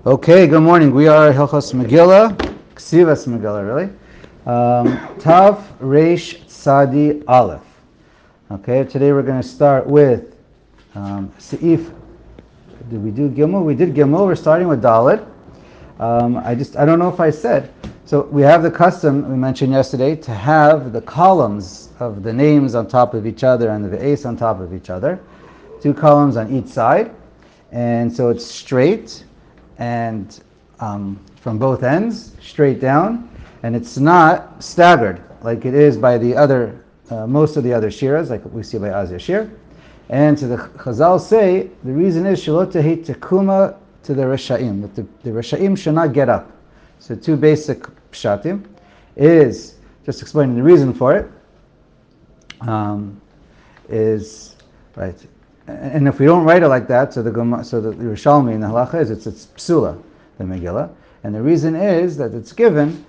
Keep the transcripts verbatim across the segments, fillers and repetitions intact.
Okay, good morning. We are Hilchos Megillah, Ksivas Megillah, really. Um, Tav Reish Tzadi Aleph. Okay, today we're going to start with um, Seif. Did we do Gimel? We did Gimel. We're starting with Dalet. Um, I just, I don't know if I said. So we have the custom we mentioned yesterday to have the columns of the names on top of each other and the Ve'es on top of each other. Two columns on each side. And so it's straight and um, from both ends, straight down, and it's not staggered like it is by the other, uh, most of the other shiras, like we see by Azia Shir. And to the Chazal say, the reason is Shalot Tehi Tekuma to the Risha'im, that the, the Risha'im should not get up. So two basic pshatim is, just explaining the reason for it, um, is, right, and if we don't write it like that, so the so the Yerushalmi in the halacha is it's it's psula, the Megillah, and the reason is that it's given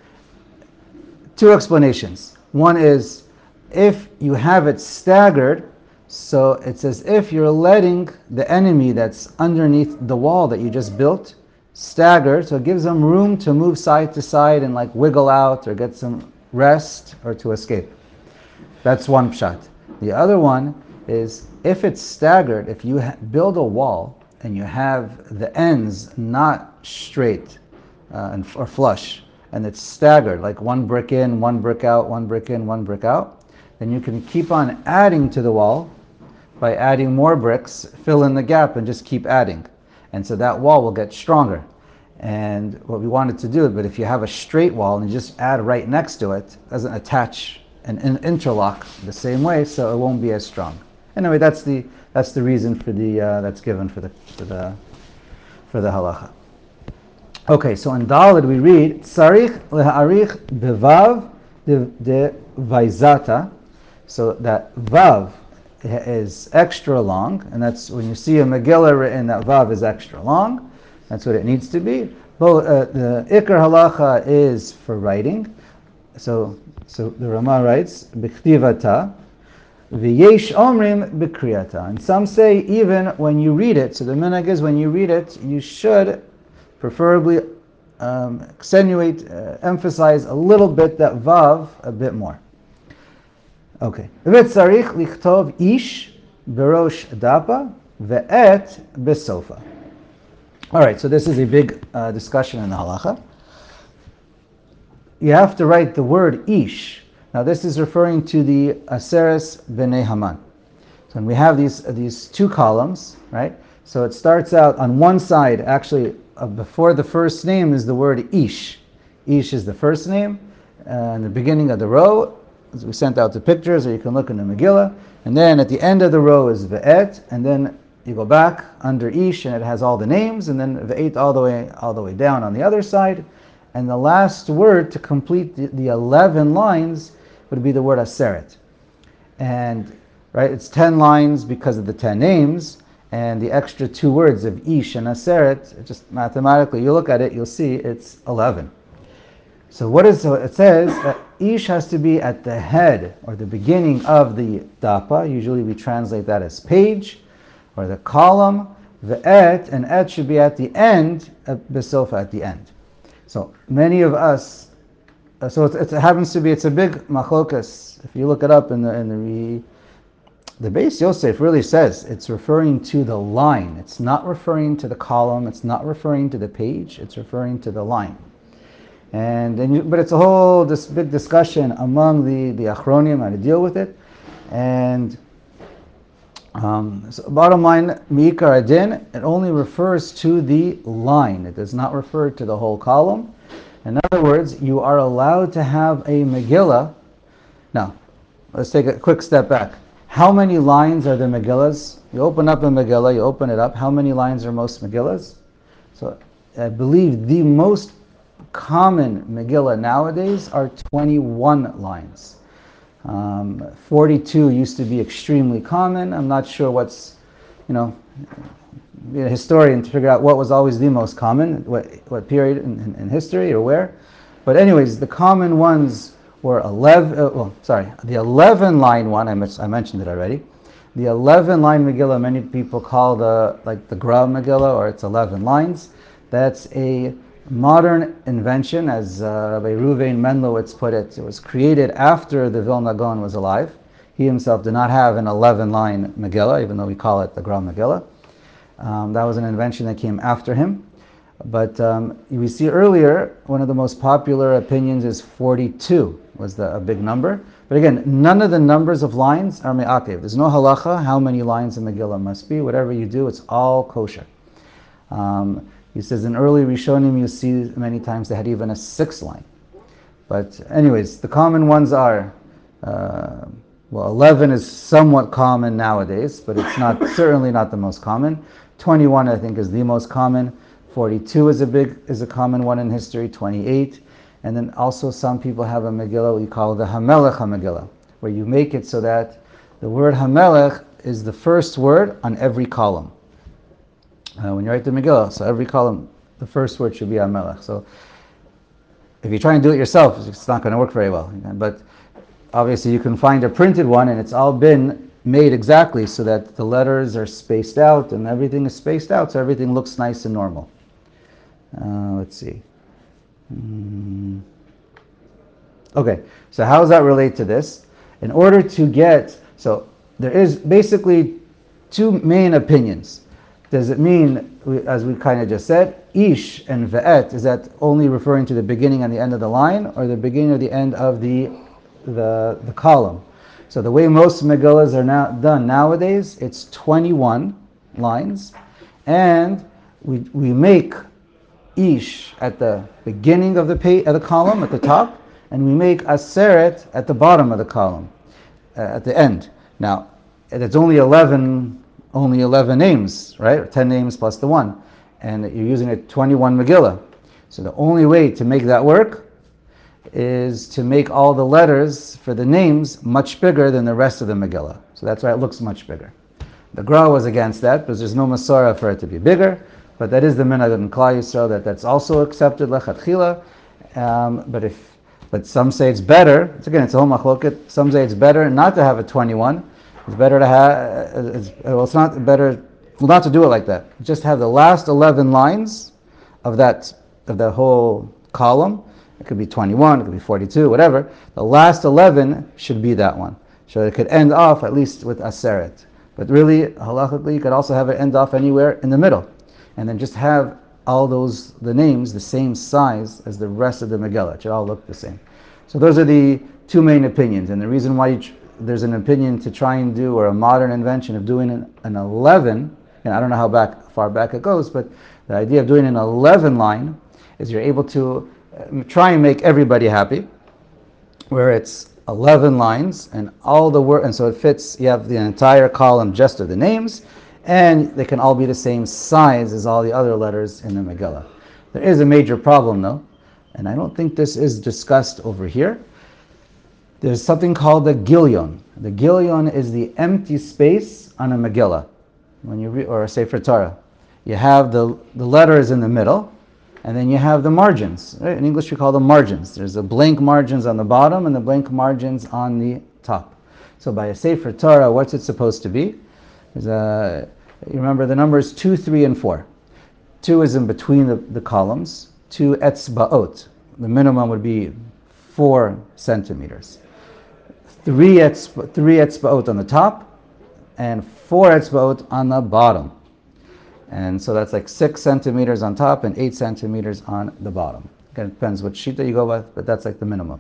two explanations. One is if you have it staggered, so it's as if you're letting the enemy that's underneath the wall that you just built stagger, so it gives them room to move side to side and like wiggle out or get some rest or to escape. That's one pshat. The other one is if it's staggered, if you ha- build a wall and you have the ends not straight uh, and, or flush, and it's staggered, like one brick in, one brick out, one brick in, one brick out, then you can keep on adding to the wall by adding more bricks, fill in the gap, and just keep adding. And so that wall will get stronger. And what we wanted to do, but if you have a straight wall and you just add right next to it, it doesn't attach and interlock the same way, so it won't be as strong. Anyway, that's the that's the reason for the uh, that's given for the for the for the halacha. Okay, so in Daled we read Tzarich leharich bevav de vaizata, so that vav is extra long, and that's when you see a Megillah written that vav is extra long. That's what it needs to be. But uh, the ikar halacha is for writing. So so the Rama writes b'chtivata. V'yesh omrim b'kriyata. And some say even when you read it, so the minhag is when you read it, you should preferably um, accentuate, uh, emphasize a little bit that vav a bit more. Okay. V'tzarich lichtov ish berosh dapa ve'et besofa. All right, so this is a big uh, discussion in the halacha. You have to write the word ish. Now this is referring to the Aseres B'nei Haman. So when we have these uh, these two columns, right? So it starts out on one side, actually uh, before the first name is the word Ish. Ish is the first name, uh, in the beginning of the row, as we sent out the pictures, or you can look in the Megillah. And then at the end of the row is Ve'et, and then you go back under Ish, and it has all the names, and then Ve'et all the way all the way down on the other side. And the last word to complete the, the eleven lines would be the word aseret. And right, it's ten lines because of the ten names, and the extra two words of ish and aseret, just mathematically, you look at it, you'll see it's eleven. So what is so it says that ish has to be at the head or the beginning of the dapa. Usually we translate that as page or the column. The et and et should be at the end, besofa at the end. So many of us, uh, so it, it happens to be, it's a big machlokas. If you look it up in the in the the Beis Yosef really says it's referring to the line. It's not referring to the column. It's not referring to the page. It's referring to the line. And and you, but it's a whole this big discussion among the the achronim how to deal with it. And um, so bottom line, mi'ikar adin, it only refers to the line. It does not refer to the whole column. In other words, you are allowed to have a Megillah. Now, let's take a quick step back. How many lines are the Megillahs? You open up a Megillah, you open it up. How many lines are most Megillahs? So I believe the most common Megillah nowadays are twenty-one lines. Um, forty-two used to be extremely common. I'm not sure what's, you know, be a historian to figure out what was always the most common, what what period in, in, in history or where. But anyways, the common ones were eleven, uh, well, sorry, the eleven line one, I, mis- I mentioned it already. The eleven line Megillah, many people call the, like the Gra Megillah, or it's eleven lines. That's a modern invention, as uh, Rabbi Ruvain Menlowitz put it. It was created after the Vilna Gaon was alive. He himself did not have an eleven-line Megillah, even though we call it the Gra Megillah. Um, that was an invention that came after him. But um, we see earlier, one of the most popular opinions is forty-two, was the, a big number. But again, none of the numbers of lines are me'akev. There's no halacha how many lines a Megillah must be. Whatever you do, it's all kosher. Um, he says in early Rishonim you see many times they had even a six line. But anyways, the common ones are, uh, well, eleven is somewhat common nowadays, but it's not certainly not the most common. twenty-one I think is the most common. forty-two is a big is a common one in history. twenty-eight, and then also some people have a Megillah we call the Hamelech HaMegillah, where you make it so that the word Hamelech is the first word on every column. Uh, when you write the Megillah, so every column, the first word should be Hamelech. So if you try and do it yourself, it's not going to work very well. But obviously you can find a printed one, and it's all been made exactly so that the letters are spaced out and everything is spaced out, so everything looks nice and normal. Uh, let's see. Mm. Okay, so how does that relate to this? In order to get, so there is basically two main opinions. Does it mean, as we kind of just said, ish and ve'et, is that only referring to the beginning and the end of the line, or the beginning or the end of the the, the column? So the way most Megillahs are now done nowadays, it's twenty-one lines, and we we make ish at the beginning of the page, at the column at the top, and we make aseret at the bottom of the column, uh, at the end. Now, it's only eleven. Only eleven names, right? Or ten names plus the one. And you're using a twenty-one Megillah. So the only way to make that work is to make all the letters for the names much bigger than the rest of the Megillah. So that's why it looks much bigger. The Gra was against that because there's no Masorah for it to be bigger. But that is the minhag in Klal Yisrael, that that's also accepted lechatchila. Um, but if, but some say it's better. It's again, it's a whole machloket. Some say it's better not to have a twenty-one. It's better to have, it's, well, it's not better not to do it like that. Just have the last eleven lines of that of the whole column. It could be twenty-one, it could be forty-two, whatever. The last eleven should be that one. So it could end off at least with aseret. But really, halachically, you could also have it end off anywhere in the middle. And then just have all those, the names, the same size as the rest of the Megillah. It should all look the same. So those are the two main opinions. And the reason why you tr- there's an opinion to try and do, or a modern invention of doing an, an eleven, and I don't know how back far back it goes, but the idea of doing an eleven line is you're able to uh, try and make everybody happy, where it's eleven lines and all the work, and so it fits, you have the entire column just of the names, and they can all be the same size as all the other letters in the Megillah. There is a major problem though, and I don't think this is discussed over here. There's something called the Gilyon. The Gilyon is the empty space on a Megillah, when you re- or a Sefer Torah. You have the the letters in the middle, and then you have the margins. Right? In English we call them margins. There's the blank margins on the bottom and the blank margins on the top. So by a Sefer Torah, what's it supposed to be? There's a, you remember the numbers two, three, and four. Two is in between the, the columns. Two etzba'ot. The minimum would be four centimeters. Three etzba, three etzba'ot on the top, and four etzba'ot on the bottom. And so that's like six centimeters on top and eight centimeters on the bottom. Again, it depends what sheet that you go with, but that's like the minimum.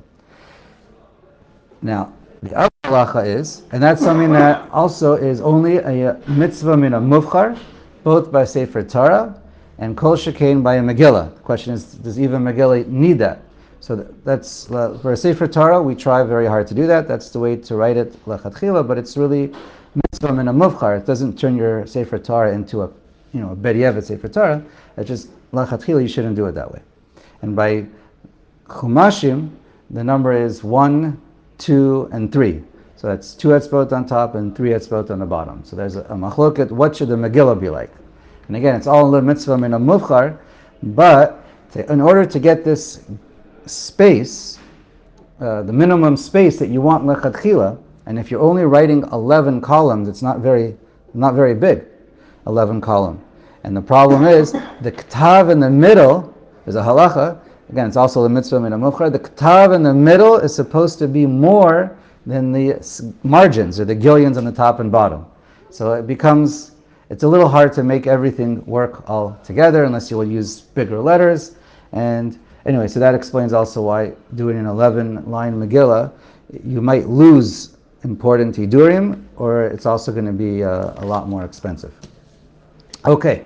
Now, the other halacha is, and that's something that also is only a mitzvah min a muvchar, both by Sefer Torah and kol shekain by a Megillah. The question is, does even Megillah need that? So that's, uh, for a Sefer Torah, we try very hard to do that. That's the way to write it, lechatchila, but it's really mitzvah min a muvchar. It doesn't turn your Sefer Torah into a, you know, a Bediyevet Sefer Torah. It's just, lechatchila, you shouldn't do it that way. And by chumashim, the number is one, two, and three. So that's two etzbot on top and three etzbot on the bottom. So there's a, a machloket, what should the Megillah be like? And again, it's all a mitzvah min a muvchar, but to, in order to get this space, uh, the minimum space that you want lechatchila, and if you're only writing eleven columns, it's not very, not very big, eleven column. And the problem is, the ktav in the middle is a halacha. Again, it's also the mitzvah min ha-muvchar. The ktav in the middle is supposed to be more than the margins, or the gillions on the top and bottom. So it becomes, it's a little hard to make everything work all together unless you will use bigger letters. And anyway, so that explains also why doing an eleven-line Megillah, you might lose important Hidurim, or it's also going to be uh, a lot more expensive. Okay,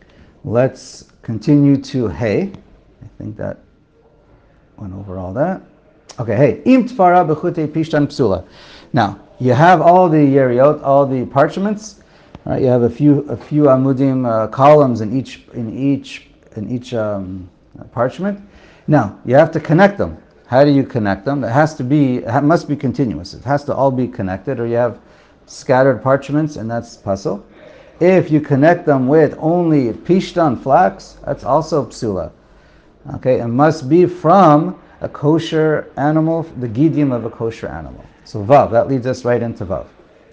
let's continue to Hey. I think that went over all that. Okay, Hey. Im tfara b'chutei pishtan psula. Now, you have all the yeriot, all the parchments. Right? You have a few, a few amudim uh, columns in each, in each, in each um, parchment. Now, you have to connect them. How do you connect them? It has to be, it must be continuous. It has to all be connected, or you have scattered parchments, and that's puzzle. If you connect them with only pishtan, flax, that's also psula. Okay, it must be from a kosher animal, the gidim of a kosher animal. So vav, that leads us right into vav.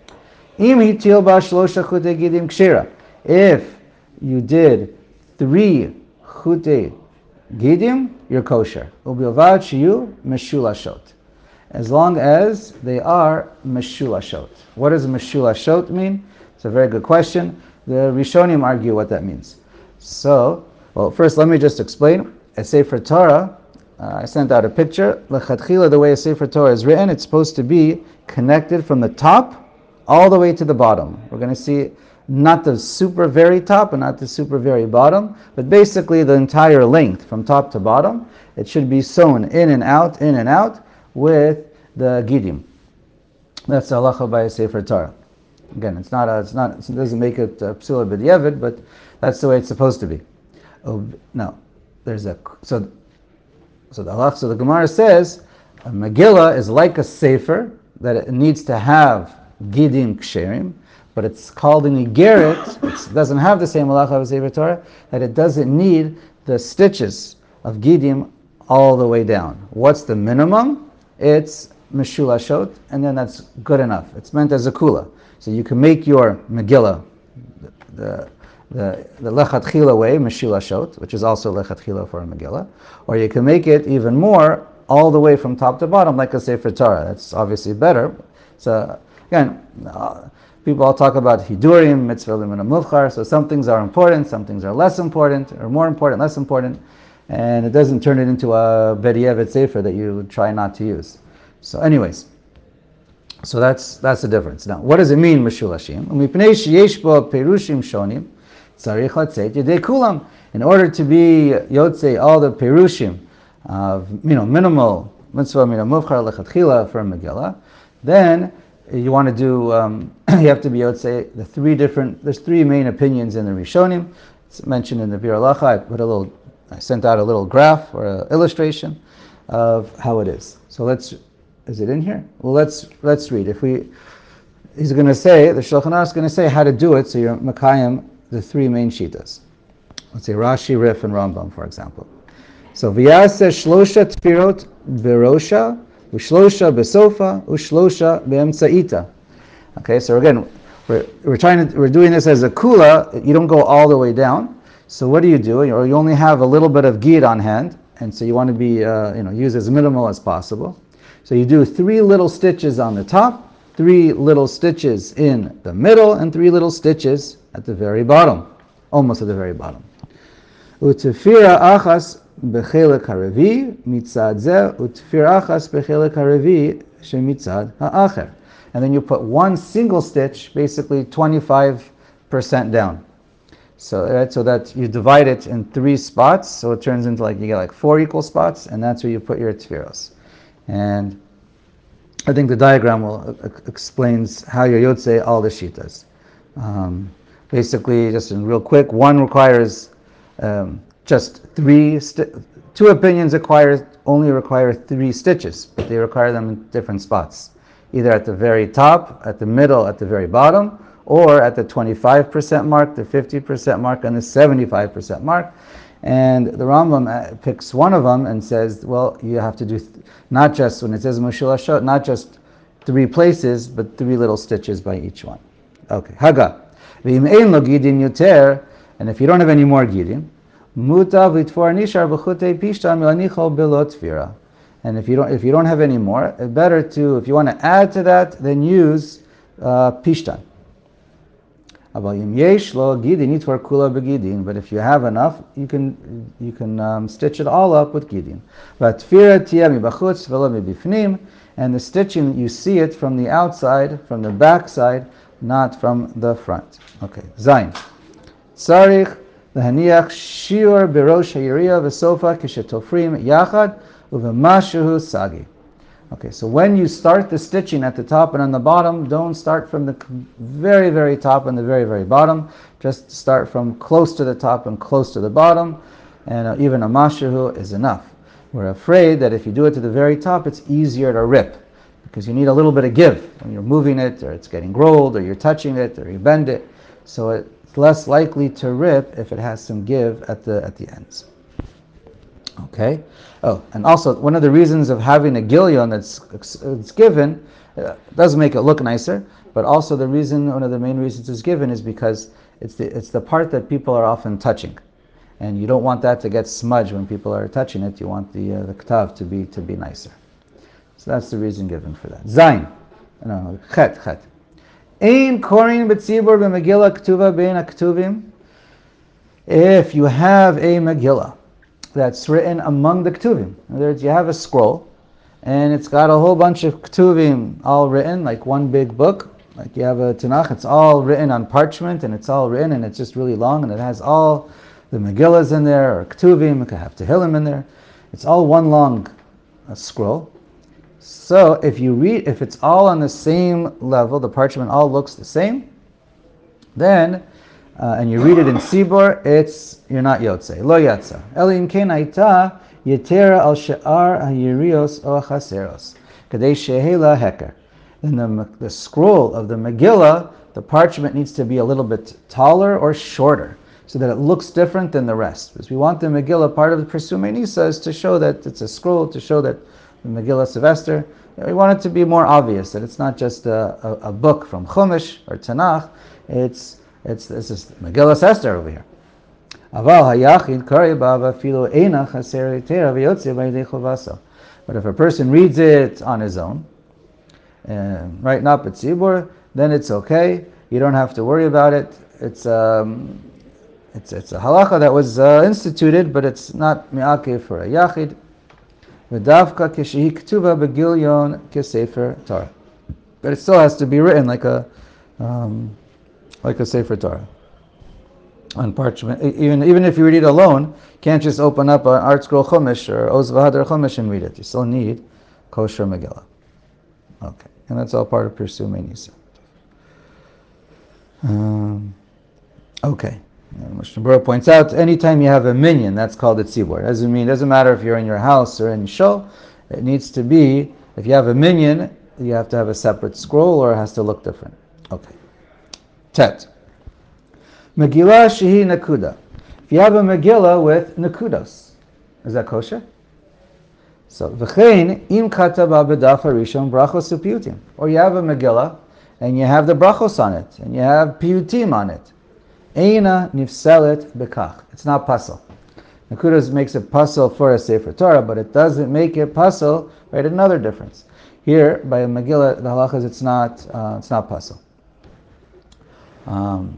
Im hitil ba shlosha chutei gidim kshira. If you did three chutei gidim, you're kosher. Ubilvad shiyu meshulashot. As long as they are meshulashot. What does meshulashot mean? It's a very good question. The Rishonim argue what that means. So, well, first let me just explain. A Sefer Torah, uh, I sent out a picture. Lechatchila, the way a Sefer Torah is written, it's supposed to be connected from the top all the way to the bottom. We're going to see not the super very top and not the super very bottom, but basically the entire length from top to bottom. It should be sewn in and out, in and out with the gidim. That's the halacha by a Sefer Torah. Again, it's not, a, it's not, it doesn't make it psula b'diavad, but that's the way it's supposed to be. Oh, now, there's a, so, so the halacha, so the Gemara says, a Megillah is like a Sefer, that it needs to have gidim ksherim, but it's called an igeret, it doesn't have the same halacha of a Sefer Torah, that it doesn't need the stitches of gidim all the way down. What's the minimum? It's meshulashot, and then that's good enough. It's meant as a kula. So you can make your Megillah the the, the lechatchila way, meshulashot, which is also lechatchila for a Megillah, or you can make it even more, all the way from top to bottom, like a Sefer Torah. That's obviously better. So again, uh, people all talk about hidurim, mitzvah min ha-muvchar, so some things are important, some things are less important, or more important, less important, and it doesn't turn it into a b'diavad sefer that you try not to use. So anyways, so that's that's the difference. Now, what does it mean, meshulashim? In order to be yotzei all the perushim of, you know, minimal mitzvah min ha-muvchar lechatchila for a Megillah, then you want to do, um, you have to be yotzei the three different, there's three main opinions in the Rishonim. It's mentioned in the Bir Halacha. I put a little, I sent out a little graph or an illustration of how it is. So let's, is it in here? Well, let's let's read. If we, he's going to say, the Shulchan Aruch is going to say how to do it, so you're Makayim the three main shitas. Let's say Rashi, Rif, and Rambam, for example. So v'yaseh shlosha tfirot berosha, u'shlosha besofa, u'shlosha be'emtza'ita. Okay, so again, we're we're trying to we're doing this as a kula. You don't go all the way down. So what do you do? Or you only have a little bit of gid on hand, and so you want to be uh, you know use as minimal as possible. So you do three little stitches on the top, three little stitches in the middle, and three little stitches at the very bottom, almost at the very bottom. Utefira achas bechelek harevi mitzad zeh, utefira achas bechelek harevi shemitzad ha'acher. And then you put one single stitch, basically twenty-five percent down. So, right, so that you divide it in three spots, so it turns into like, you get like four equal spots, and that's where you put your tefirros. And I think the diagram will uh, explains how you yotzei all the shitas. Um, basically, just in real quick, one requires um, just three, sti- two opinions require, only require three stitches, but they require them in different spots. Either at the very top, at the middle, at the very bottom, or at the twenty-five percent mark, the fifty percent mark, and the seventy-five percent mark. And the Rambam picks one of them and says, well, you have to do th- not just, when it says meshulashot, not just three places, but three little stitches by each one. Okay, Haga. V'im ein lo gidin yoter And if you don't have any more gidin, mutav litfor nishar b'chutei pishtan milanichol bilot tfira. And if you don't, if you don't have any more, it's better to, if you want to add to that, then use uh, pishtan. But if you have enough, you can you can um, stitch it all up with gidin. And the stitching, you see it from the outside, from the back side, not from the front. Okay, zayin. Tzarich lahaniach shiur berosh hayiriya v'sofa kishetofrim yachad uvemashuhu sagi. Okay, so when you start the stitching at the top and on the bottom, don't start from the very, very top and the very, very bottom. Just start from close to the top and close to the bottom, and uh, even a mashuhu is enough. We're afraid that if you do it to the very top, it's easier to rip, because you need a little bit of give when you're moving it, or it's getting rolled, or you're touching it, or you bend it. So it's less likely to rip if it has some give at the at the ends. Okay. Oh, and also one of the reasons of having a gilyon that's it's given uh, does make it look nicer, but also the reason, one of the main reasons it's given is because it's the it's the part that people are often touching, and you don't want that to get smudged when people are touching it. You want the uh, the ktav to be to be nicer. So that's the reason given for that. Zayin, no, chet chet. Ein korin b'tzibur b'megillah ktuva bein aktuvim. If you have a Megillah that's written among the Ktuvim. In other words, you have a scroll, and it's got a whole bunch of Ktuvim all written, like one big book. Like you have a Tanakh, it's all written on parchment, and it's all written, and it's just really long, and it has all the Megillahs in there, or Ktuvim, it could have Tehillim in there. It's all one long uh, scroll. So if you read, if it's all on the same level, the parchment all looks the same, then Uh, and you read it in Sibor, it's, you're not Yotze. Lo Yatza. Elim ken aita yetera al she'ar hayirios o chaseros. Kadei shehela heker. In the, the scroll of the Megillah, the parchment needs to be a little bit taller or shorter, so that it looks different than the rest. Because we want the Megillah, part of the Pirsumei Nisa is to show that it's a scroll, to show that the Megillah Sylvester, we want it to be more obvious, that it's not just a, a, a book from Chumash or Tanakh, it's It's this is Megillah Esther over here. But if a person reads it on his own, and right now at Tzibur, then it's okay. You don't have to worry about it. It's um, it's it's a halacha that was uh, instituted, but it's not mi'akev for a yachid. V'davka kishehi ktuva begilyon kesefer Torah. But it still has to be written like a um, like a Sefer Torah on parchment. Even even if you read it alone, you can't just open up an Art Scroll Chumash or Oz V'Hadar Chumash and read it. You still need kosher Megillah. Okay, and that's all part of Pirsumei Nisa. Um, okay. Mishnah Berurah points out, anytime you have a minyan, that's called a tzibur. It doesn't mean, doesn't matter if you're in your house or in shul. It needs to be, if you have a minyan, you have to have a separate scroll, or it has to look different. Okay. Tet. Megillah shehi nakuda. If you have a Megillah with nakudos, is that kosher? So, v'chein im kataba b'daf harishon brachos u'piyutim. Or you have a Megillah, and you have the brachos on it, and you have piyutim on it. Eina nifselet bekach. It's not pasal. Nakudos makes it pasal for a Sefer Torah, but it doesn't make it pasal. Right? Another difference. Here, by a Megillah, the halacha is it's not, uh, it's not pasal. Um,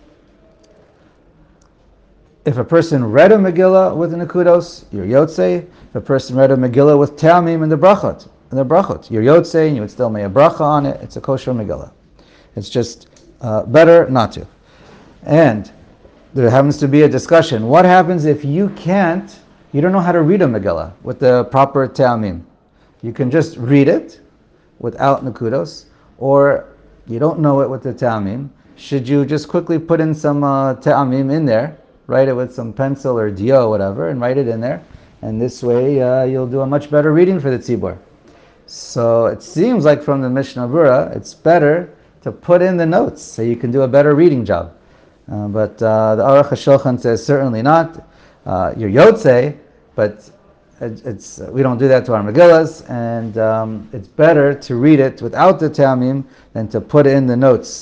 if a person read a Megillah with the Nakudos, you're Yotze. If a person read a Megillah with Te'amim and the Brachot, and the Brachot, you're Yotze, and you would still make a bracha on it. It's a kosher Megillah. It's just uh, better not to. And there happens to be a discussion. What happens if you can't, you don't know how to read a Megillah with the proper Te'amim? You can just read it without Nakudos, or you don't know it with the Te'amim. Should you just quickly put in some uh, Te'amim in there, write it with some pencil or dio or whatever, and write it in there, and this way uh, you'll do a much better reading for the tzibur. So it seems like from the Mishnah Berurah, it's better to put in the notes so you can do a better reading job. Uh, but uh, the Aruch HaShulchan says certainly not. Uh, you're Yotze, but it, it's uh, we don't do that to our Megillahs, and um, it's better to read it without the Te'amim than to put in the notes.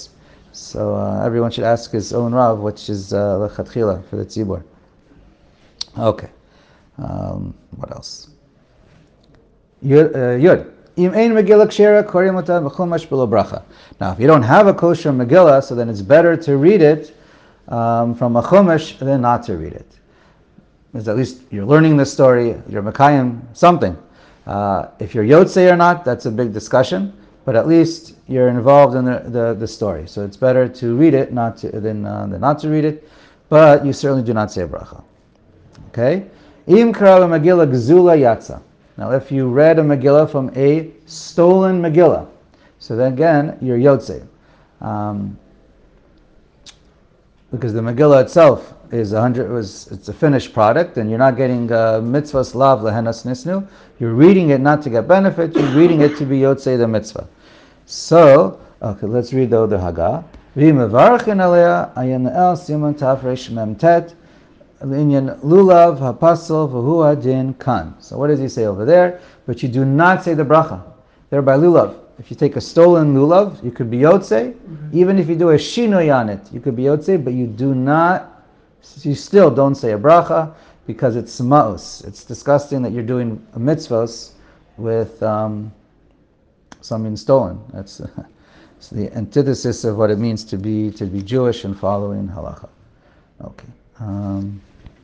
So uh, everyone should ask his own Rav, which is lechatchila uh, for the tzibur. Okay. Um, what else? Yud. Uh, yud. Im ein Megillah kshera korim ota b'chumash b'lo bracha. Now, if you don't have a kosher Megillah, so then it's better to read it um, from a chumash than not to read it. Because at least you're learning the story, you're mekayim something. Uh, if you're yotzei or not, that's a big discussion. But at least you're involved in the, the, the story. So it's better to read it not to, than, uh, than not to read it. But you certainly do not say bracha. Okay? Im kara Megillah gzula yatsa. Now if you read a Megillah from a stolen Megillah, so then again, you're yotzei. Um, because the Megillah itself is a hundred was it's a finished product, and you're not getting uh, mitzvahs lav lehenas nisnu. You're reading it not to get benefit. You're reading it to be yotzei the mitzvah. So okay, let's read the the Haggah. V'mevarchin alea ayin el siman tafresh memtet l'inyan lulav hapasel v'hu adin kan. So what does he say over there? But you do not say the bracha. There by lulav. If you take a stolen lulav, you could be yotzei. Mm-hmm. Even if you do a shinoi on it, you could be yotzei, but you do not, you still don't say a bracha because it's ma'us. It's disgusting that you're doing a mitzvos with um, something stolen. That's uh, it's the antithesis of what it means to be to be Jewish and following halacha. Okay. Um,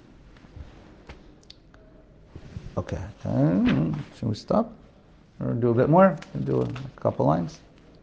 okay. Um, should we stop? Or do a bit more, do a couple lines.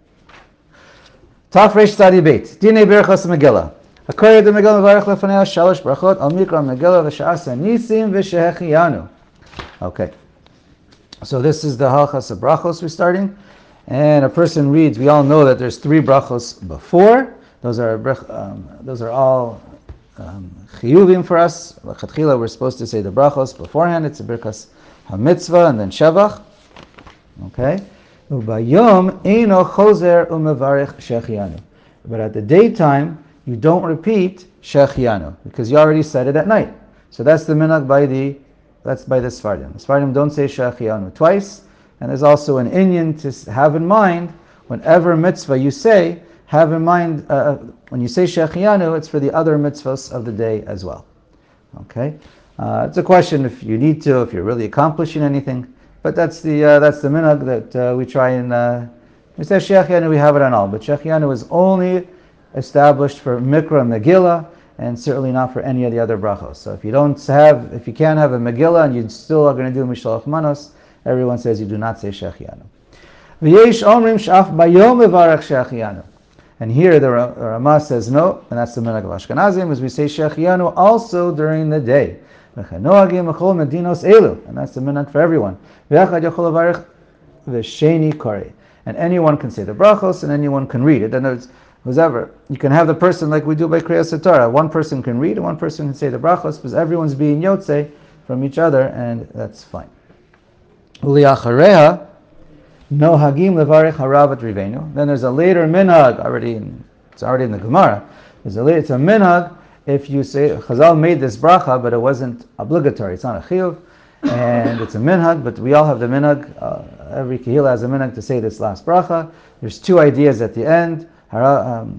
Taf Reish Tzadi Beit. Dinei Berachos Megillah. Hakori de Megillah Mevarech Lefanei Shalosh Brachot Al Mikra Megillah V'Sha'asa Nisim V'Shehechiyanu. Okay. So this is the halachas of brachos we're starting, and a person reads. We all know that there's three brachos before. Those are um, those are all um, chiyuvim for us. L'chatchila, we're supposed to say the brachos beforehand. It's a birkas hamitzvah and then shevach. Okay, ubayom eino chozer umevarich shechianu. But at the daytime, you don't repeat shechianu because you already said it at night. So that's the minhag by the that's by the Sfardim. The Sfardim don't say shechianu twice, and there's also an inyan to have in mind whenever mitzvah you say, have in mind uh, when you say shechianu, it's for the other mitzvahs of the day as well. Okay, uh, it's a question if you need to, if you're really accomplishing anything. But that's the uh, that's the minhag that uh, we try and uh, we say shechianu, we have it on all. But shechianu is only established for Mikra Megillah, and certainly not for any of the other brachos. So if you don't have, if you can't have a Megillah and you still are going to do Mishalach Manos, everyone says you do not say shechianu. V'yesh omrim sh'af bayom mevarach shechianu. And here the Ramah says no, and that's the minhag of Ashkenazim, is we say shechianu also during the day. And that's the minhag for everyone. And anyone can say the brachos, and anyone can read it. And there's whoever you can have the person like we do by Kriyas Torah. One person can read, and one person can say the brachos, because everyone's being yotzei from each other, and that's fine. Uliachareha no hagim levarich haravat rivenu. Then there's a later minhag already. In, it's already in the Gemara. There's a later, it's a minhag. If you say, Chazal made this bracha, but it wasn't obligatory. It's not a chiyuv, and it's a minhag, but we all have the minhag. Uh, every kehila has a minhag to say this last bracha. There's two ideas at the end. Hanifar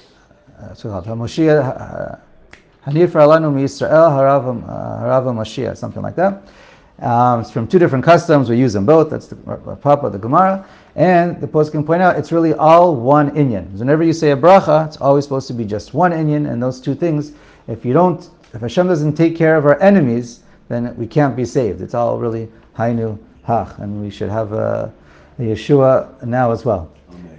alanu miYisrael harav Mashiach, something like that. Um, it's from two different customs. We use them both. That's the papa of the Gemara. And the post can point out it's really all one inyan. Whenever you say a bracha, it's always supposed to be just one inyan, and those two things. If you don't, if Hashem doesn't take care of our enemies, then we can't be saved. It's all really hainu hach, and we should have a, a Yeshua now as well.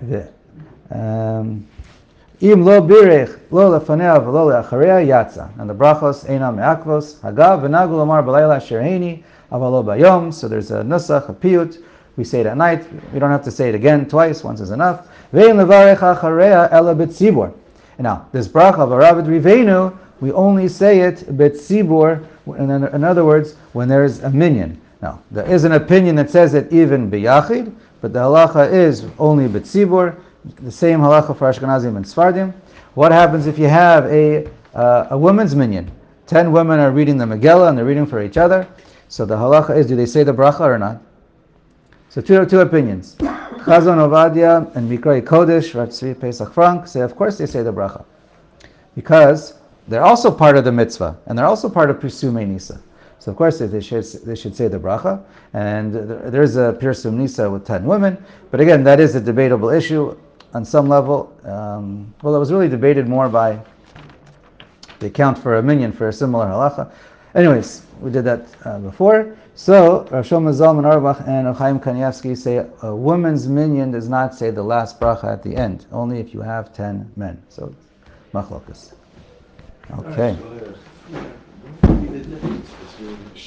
Um, Im lo birech lo lefanea v'lo le'achareya yatsa. And the brachos eina me'akvos hagav v'nagu lomar b'layla sherheini avalo bayom. So there's a nusach, a piyut. We say it at night. We don't have to say it again twice. Once is enough. Ve'im levarech achareya ela b'tzibur. Now this bracha of Aravid Rivenu, we only say it b'tzibur. In, in other words, when there is a minyan. Now there is an opinion that says it even b'yachid, but the halacha is only b'tzibur. The same halacha for Ashkenazim and Sfardim. What happens if you have a uh, a women's minyan? Ten women are reading the Megillah and they're reading for each other. So the halacha is, do they say the bracha or not? So two two opinions. Chazon Ovadia and Mikrai Kodesh, Rav Tzvi Pesach Frank say, of course they say the bracha. Because they're also part of the mitzvah, and they're also part of Pirsumei Nisa. So of course they should, they should say the bracha, and there's a Pirsum Nisa with ten women, but again, that is a debatable issue on some level. Um, well, it was really debated more by the account for a minyan for a similar halacha. Anyways, we did that uh, before. So Rav Shlomo Zalman Auerbach and Rav Chaim Kanievsky say a woman's minyan does not say the last bracha at the end, only if you have ten men. So machlokas. Okay.